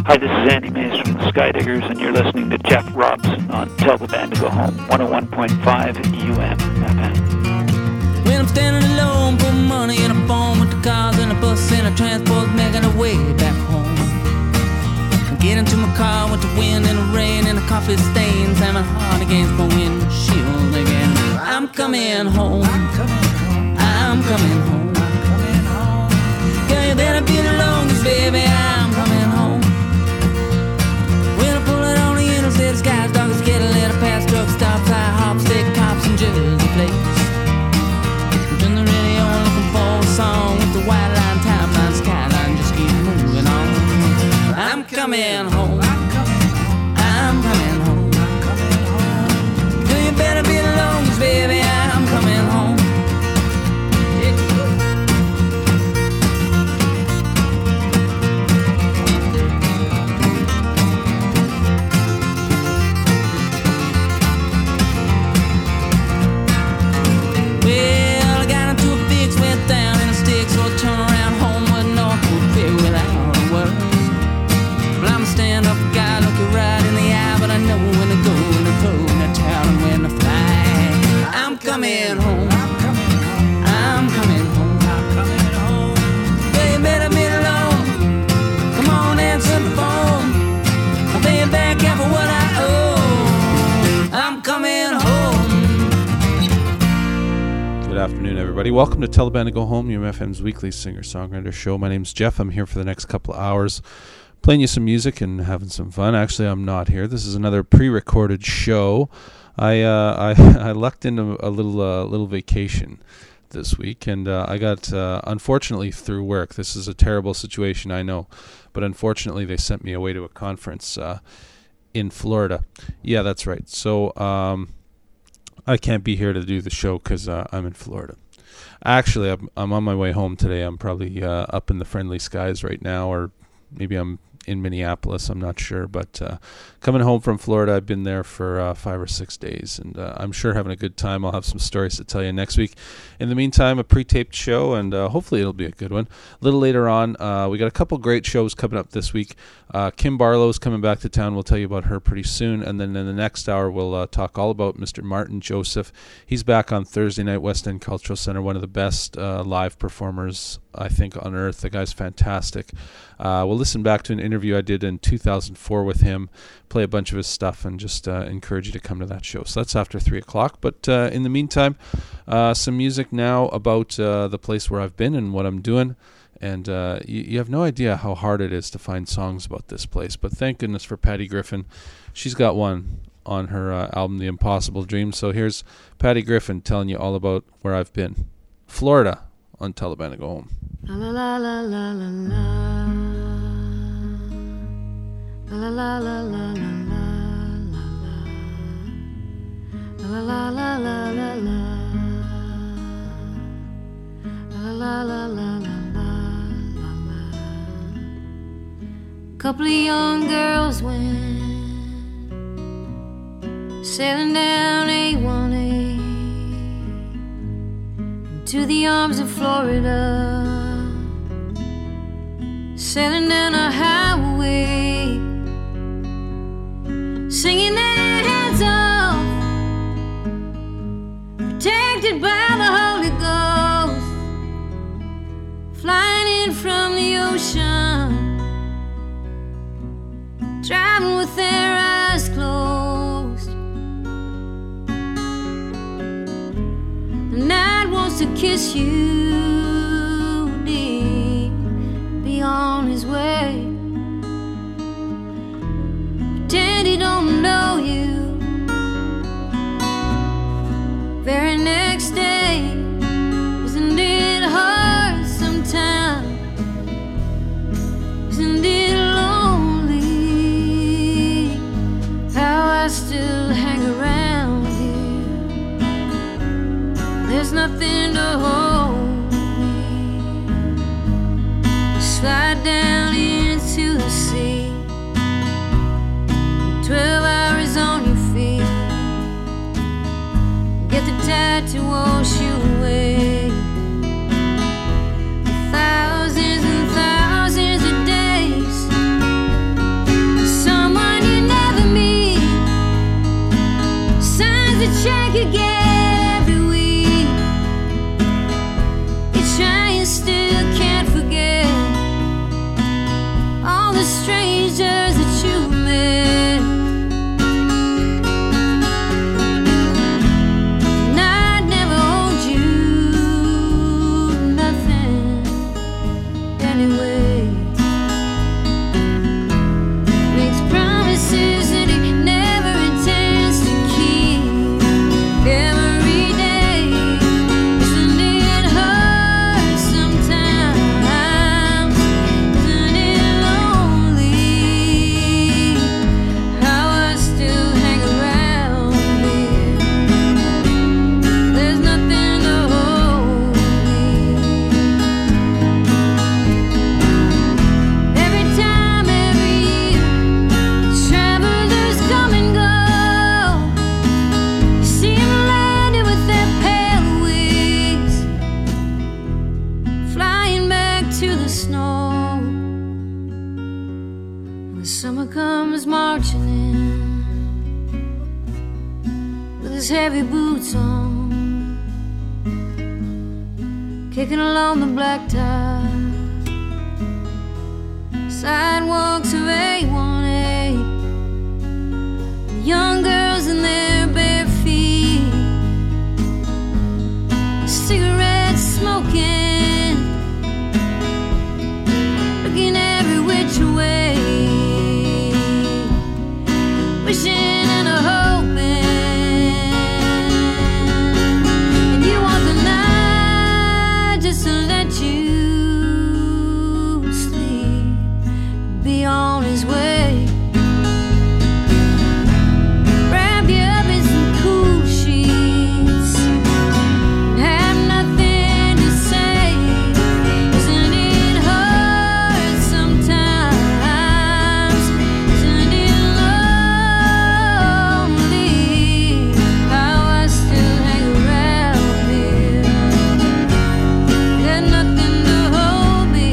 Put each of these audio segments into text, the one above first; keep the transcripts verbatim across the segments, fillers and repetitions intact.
Hi, this is Andy Mays from the Skydiggers, and you're listening to Jeff Robson on Tell the Band to Go Home, one oh one point five U M F M. When I'm standing alone, put money in a phone with the cars and a bus and a transport, making a way back home. Get into my car with the wind and the rain and the coffee stains, and my heart against my windshield again. I'm coming home. I'm coming home. Girl, you better be the longest, baby. I'm coming home. When I pull it on the interstate, the sky's dark as get a little past truck stops, high hops, stick cops, and Jersey plates. Turn the radio on, looking for a song with the white line, timeline, skyline, just keep moving on. I'm coming home. I'm coming home. Do you better be the longest, baby? I'm coming home. Well, I got into a big sweat down in a stick, so I turn around homeward north would be without a word. Stand up, guy, look you right in the eye, but I know when to go, when to throw, when to tell, and when to fly. I'm coming home. I'm coming home. Yeah, you better be alone. Come on, answer the phone. I'll pay you back half of what I owe. I'm coming home. Good afternoon, everybody. Welcome to Tell the Band to Go Home, U M F M's weekly singer-songwriter show. My name's Jeff. I'm here for the next couple of hours, playing you some music and having some fun. Actually, I'm not here. This is another pre-recorded show. I uh, I, I lucked into a little uh, little vacation this week, and uh, I got uh, unfortunately through work. This is a terrible situation, I know, but unfortunately they sent me away to a conference uh, in Florida. Yeah, that's right. So um, I can't be here to do the show because uh, I'm in Florida. Actually, I'm, I'm on my way home today. I'm probably uh, up in the friendly skies right now, or maybe I'm in Minneapolis, I'm not sure, but uh, coming home from Florida, I've been there for uh, five or six days, and uh, I'm sure having a good time. I'll have some stories to tell you next week. In the meantime, a pre-taped show, and uh, hopefully it'll be a good one. A little later on, uh, we got a couple great shows coming up this week. Uh, Kim Barlow's coming back to town. We'll tell you about her pretty soon, and then in the next hour, we'll uh, talk all about Mister Martin Joseph. He's back on Thursday night, West End Cultural Center, one of the best uh, live performers, I think, on earth. The guy's fantastic. Uh, we'll listen back to an interview I did in two thousand four with him, play a bunch of his stuff, and just uh, encourage you to come to that show. So that's after three o'clock. But uh, in the meantime, uh, some music now about uh, the place where I've been and what I'm doing. And uh, you, you have no idea how hard it is to find songs about this place. But thank goodness for Patty Griffin. She's got one on her uh, album, The Impossible Dream. So here's Patty Griffin telling you all about where I've been. Florida on Tell the Band to Go Home. La la la la la la. La la la la la la la la la la la la la la la la la. Couple of young girls went sailing down A one A into the arms of Florida, sailing down a highway, singing their heads off, protected by the Holy Ghost, flying in from the ocean, driving with their eyes closed. The night wants to kiss you deep, be on his way. Pretend he don't know you. Very next day, isn't it hard sometimes? Isn't it lonely? How I still hang around here. There's nothing to hold me. Slide down into the sea. Twelve hours on your feet. Get the tide to wash you away. Thousands and thousands of days The summer comes marching in with his heavy boots on, kicking along the blacktop sidewalks of A one A. The young girls in their bare feet, cigarettes smoking, looking every which way, wishing and a hoping. And you want the night just to let you sleep, be on his way. Wrap you up in some cool sheets, have nothing to say. Isn't it hard sometimes? Isn't it lonely how I still hang around here? Got nothing to hold me.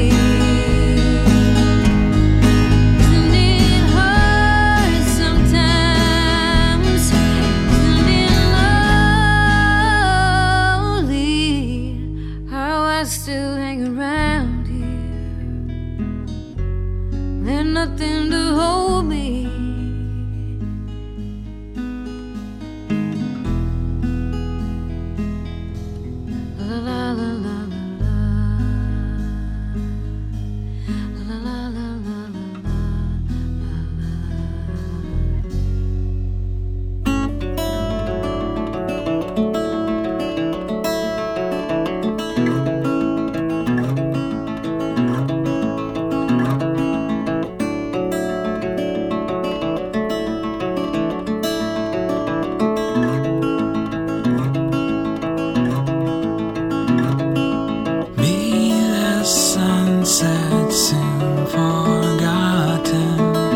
Isn't it hard sometimes? Isn't it lonely how I still hang around here? There's nothing to hold me. La la la la la la la la la la Be the sunset soon forgotten.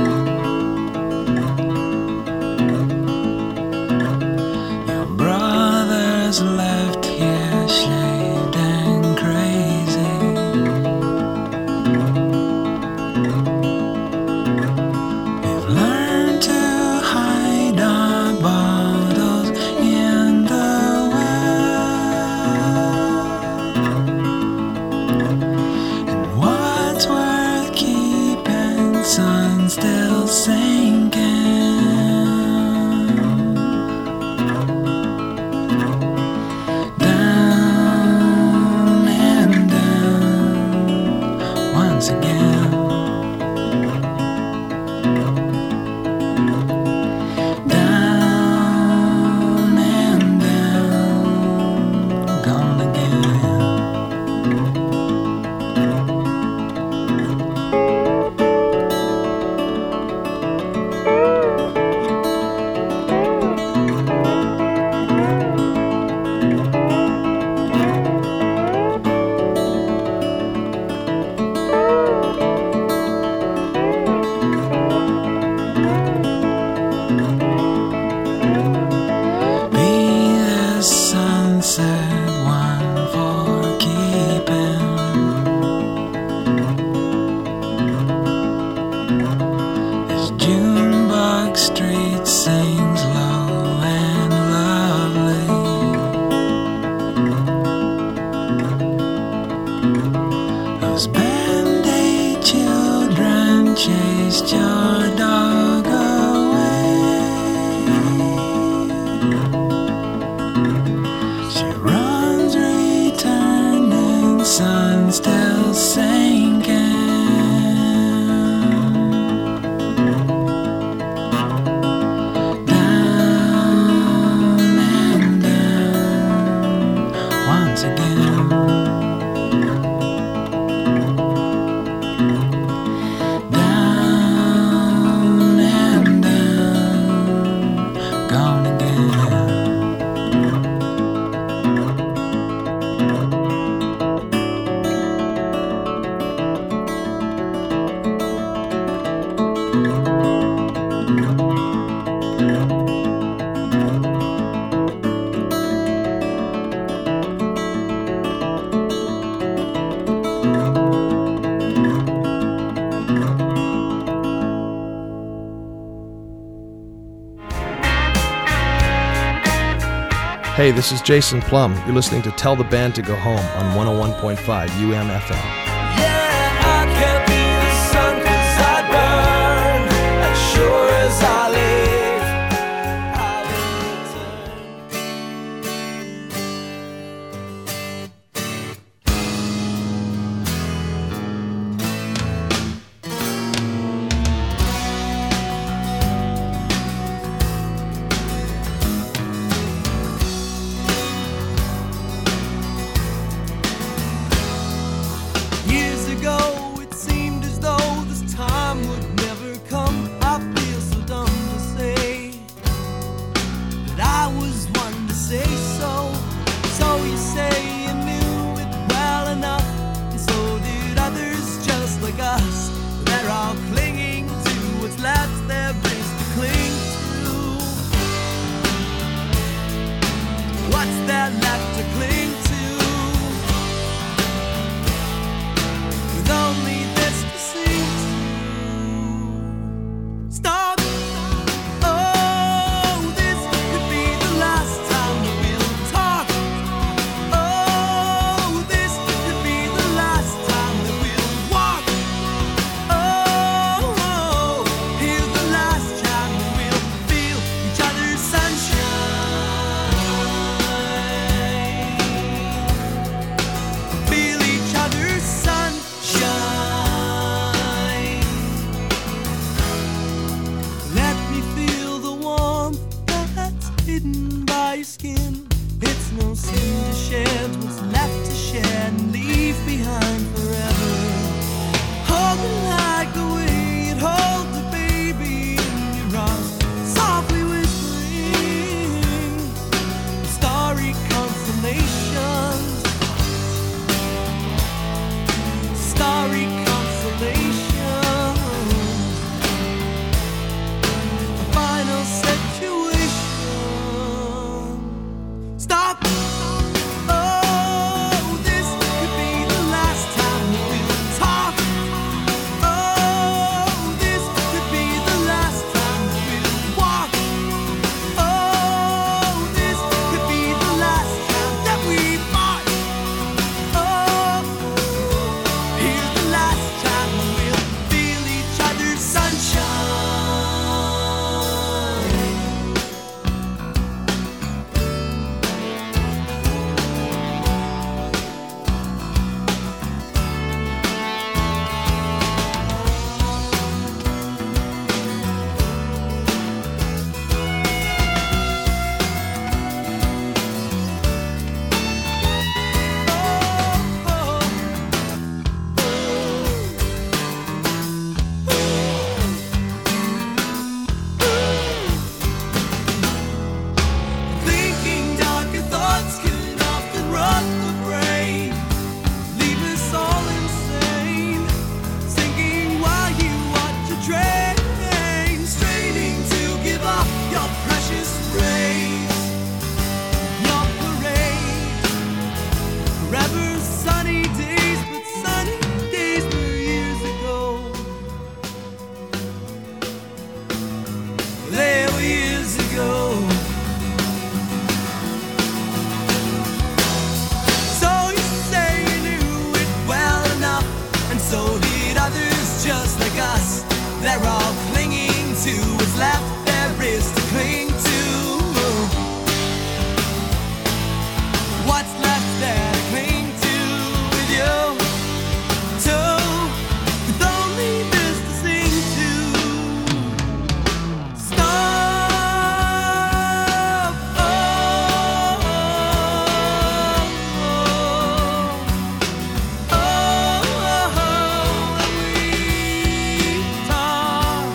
Your brothers left here shaved and crazy. We've learned to hide our bottles in the well. What's worth keeping? Sun still sinking. Down and down once again. Down and down, gone again. Be the sunset one for keeping. As Junebug Street sings low and lovely, those band-aid children chased your dog away. She runs, returning, sun still sinking. Down and down once again. Down Hey, this is Jason Plum. You're listening to Tell the Band to Go Home on one oh one point five U M F M. Yeah, I can't be the sun 'cause I burn as sure as I live. I Years ago, it seemed as though this time would never come. I feel so dumb to say that I was one to say so. So you say you knew it well enough, and so did others just like us. They're all clinging to what's left there is to cling to. What's there left to cling to? With only this to sing to. Stop. Oh, this could be the last time that we'll talk. Oh, this could be the last time that we'll walk. Oh, here's the last time that we'll feel each other's sunshine. Feel each other's sunshine. Let me feel the warmth that's hidden by your skin. It's no sin to shed what's left to shed and leave behind forever. Hold me like the way it holds the baby in your arms, softly whispering starry consolations. Starry consolations. A final situation. Stop. Oh, this could be the last time that we'll talk. Oh, this could be the last time that we'll walk. Oh, this could be the last time that we fought. Oh, here's the last time we'll feel each other's sunshine. Thinking darker thoughts can often rot the brain, leave us all insane, sinking while you watch a train, straining to give up your precious rays, your parade. Forever sunny days, but sunny days were years ago. They were years ago. So you say you knew it well enough, and so did others just like us. They're all clinging to what's left there is to cling to. What's left there to cling to with you? Too, with only this to sing to. Stop. Oh, oh, oh, oh, we talk.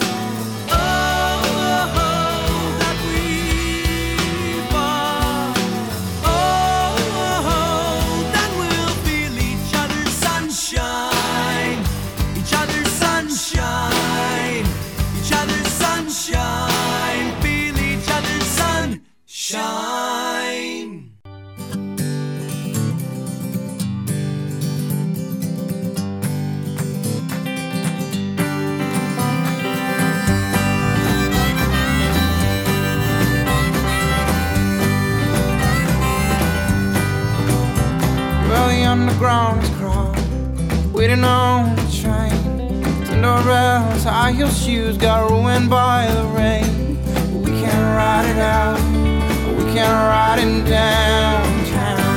high heel shoes got ruined by the rain. We can't ride it out, we can't ride it downtown.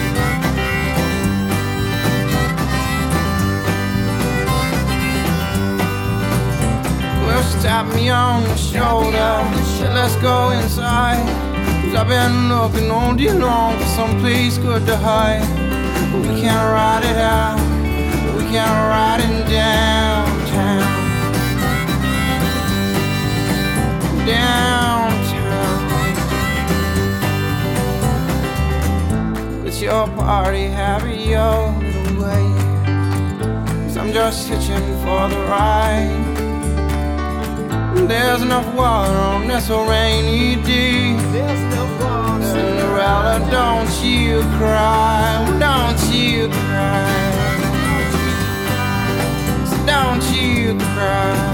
Well, she tapped me on the shoulder, said let's go inside, 'cause I've been looking all day long for someplace good to hide. We can't ride it out, we can't ride it downtown. Downtown. It's your party, have it your little way, 'cause I'm just hitching for the ride. There's enough water on this rainy day. There's enough water. Cinderella, don't you cry, don't you cry, don't you cry.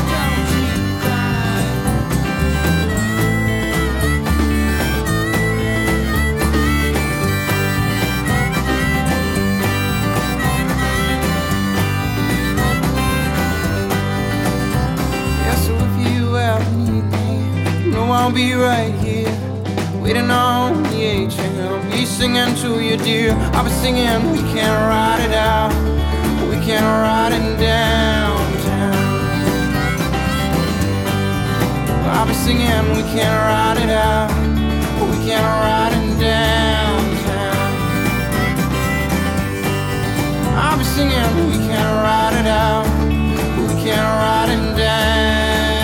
I'll be right here, waiting on the A train. I'll be singing to you, dear. I'll be singing, we can't ride it out, we can't ride it downtown. I'll be singing, we can't ride it out, we can't ride it downtown. I'll be singing, we can't ride it out, we can't ride it downtown.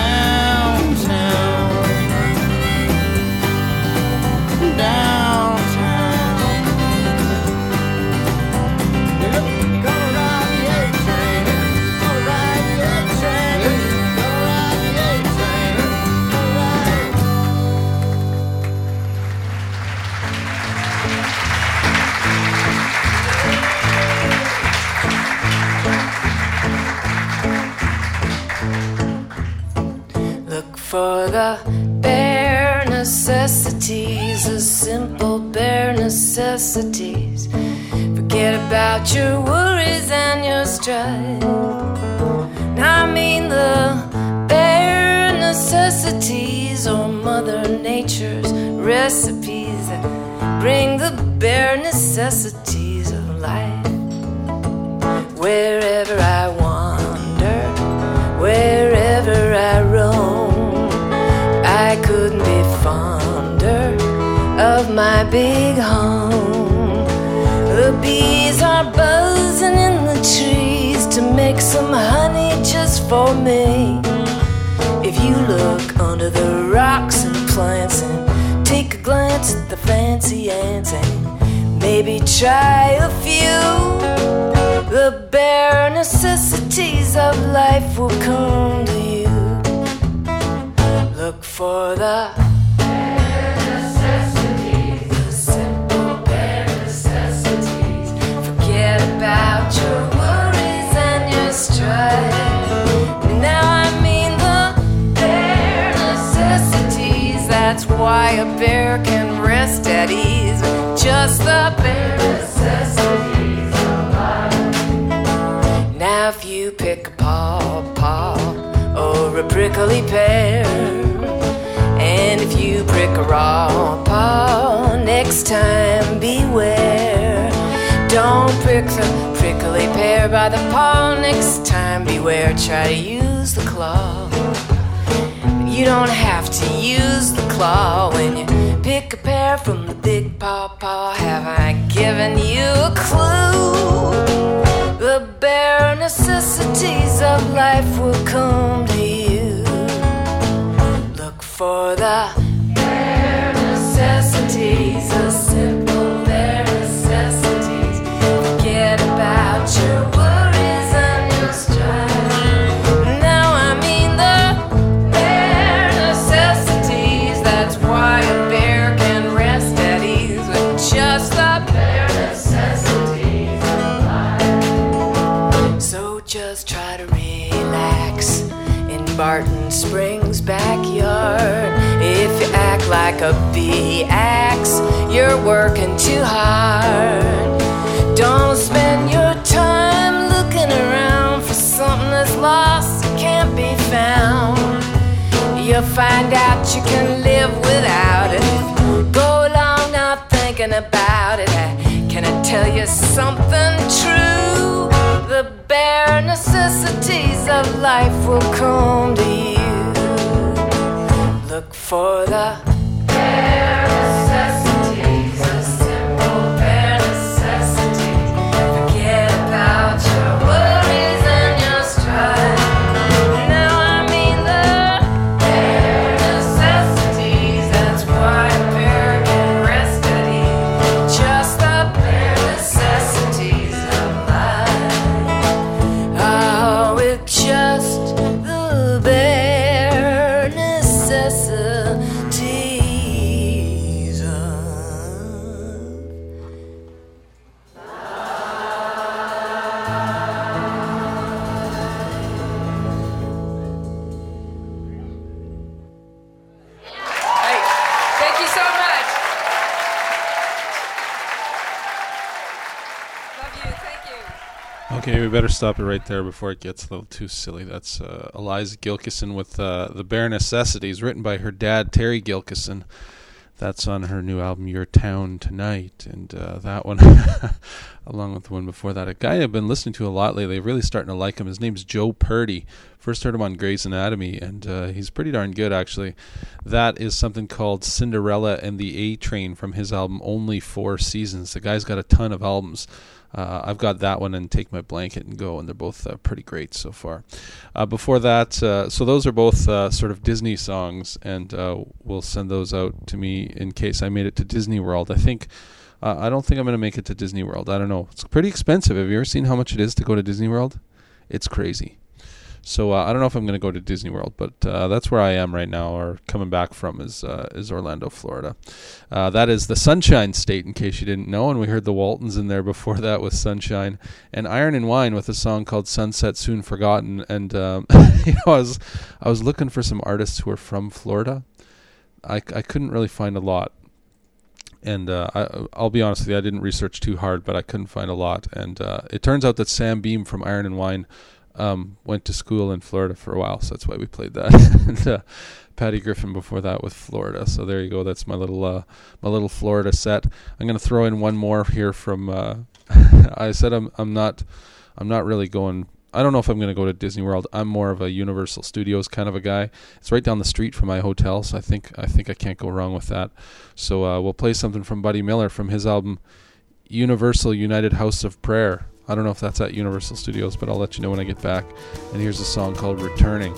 For the bare necessities, the simple bare necessities. Forget about your worries and your strife. I mean the bare necessities, or Mother Nature's recipes that bring the bare necessities of life. Wherever I wander, wherever I roam, I couldn't be fonder of my big home. The bees are buzzing in the trees to make some honey just for me. If you look under the rocks and plants and take a glance at the fancy ants and maybe try a few, the bare necessities of life will come to you. Look for the bare necessities, the simple bare necessities. Forget about your worries and your strife. Now I mean the bare necessities. That's why a bear can rest at ease with just the bare necessities of life. Now if you pick a pawpaw or a prickly pear, and if you prick a raw paw, next time beware. Don't prick the prickly pear by the paw, next time beware. Try to use the claw, but you don't have to use the claw when you pick a pear from the big pawpaw. Have I given you a clue? The bare necessities of life will come to you. Look for the bare necessities, the simple bare necessities. Forget about your worries and your strife. Now I mean the bare necessities. That's why a bear can rest at ease with just the bare necessities of life. So just try to relax in Barton Springs backyard. If you act like a bee axe, you're working too hard. Don't spend your time looking around for something that's lost. It can't cannot be found. You'll find out you can live without it. Go along not thinking about it. Can I tell you something true? The bare necessities of life will come to you. Look for the bare necessities, the simple bare necessities. Forget about your worries and your strife. Now I mean the bare necessities. That's why a bear can rest at ease. Just the bare necessities of life. Oh, it's just the bare necessities of Hey, thank you so much. Love you, thank you. Okay, we better stop it right there before it gets a little too silly. That's uh, Eliza Gilkyson with uh, The Bare Necessities, written by her dad, Terry Gilkyson. That's on her new album, Your Town Tonight. And uh, that one, along with the one before that, a guy I've been listening to a lot lately, really starting to like him. His name's Joe Purdy. First heard him on Grey's Anatomy, and uh, he's pretty darn good, actually. That is something called Cinderella and the A-Train from his album Only Four Seasons. The guy's got a ton of albums. Uh, I've got that one and Take My Blanket and Go, and they're both uh, pretty great so far. Uh, before that, uh, so those are both uh, sort of Disney songs, and uh, we'll send those out to me in case I made it to Disney World. I think, uh, I don't think I'm going to make it to Disney World. I don't know. It's pretty expensive. Have you ever seen how much it is to go to Disney World? It's crazy. So uh, I don't know if I'm going to go to Disney World, but uh, that's where I am right now, or coming back from is uh, is Orlando, Florida. Uh, that is the Sunshine State, in case you didn't know, and we heard the Waltons in there before that with Sunshine, and Iron and Wine with a song called Sunset Soon Forgotten. And um, you know, I was I was looking for some artists who are from Florida. I, I couldn't really find a lot. And uh, I, I'll be honest with you, I didn't research too hard, but I couldn't find a lot. And uh, it turns out that Sam Beam from Iron and Wine Um, went to school in Florida for a while, so that's why we played that. And uh, Patty Griffin before that with Florida. So there you go. That's my little uh, my little Florida set. I'm going to throw in one more here from. Uh, I said I'm I'm not I'm not really going. I don't know if I'm going to go to Disney World. I'm more of a Universal Studios kind of a guy. It's right down the street from my hotel, so I think I think I can't go wrong with that. So uh, we'll play something from Buddy Miller from his album Universal United House of Prayer. I don't know if that's at Universal Studios, but I'll let you know when I get back. And here's a song called Returning.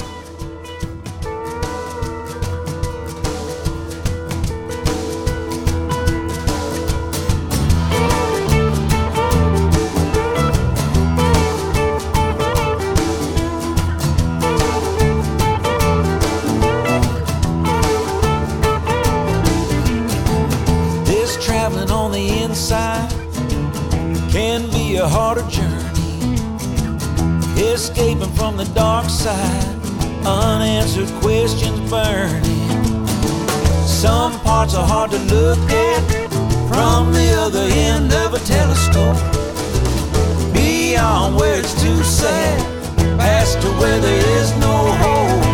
This traveling on the inside can be a harder journey, escaping from the dark side, unanswered questions burning. Some parts are hard to look at from the other end of a telescope, beyond where it's too sad, past to where there is no hope.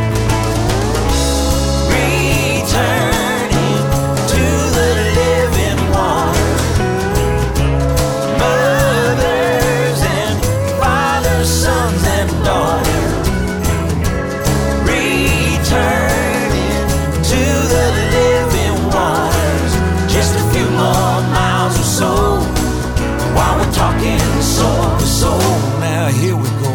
Returning to the living water, mothers and fathers, sons and daughters, returning to the living waters. Just a few more miles or so, while we're talking soul to soul. Now here we go.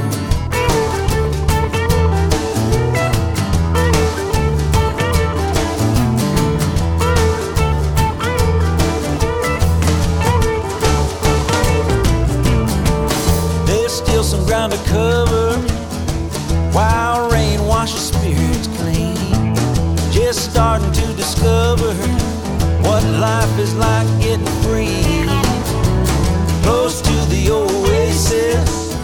Some ground to cover while rain washes spirits clean. Just starting to discover what life is like getting free. Close to the oasis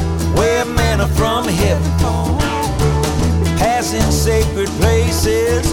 where manna from heaven falls, passing sacred places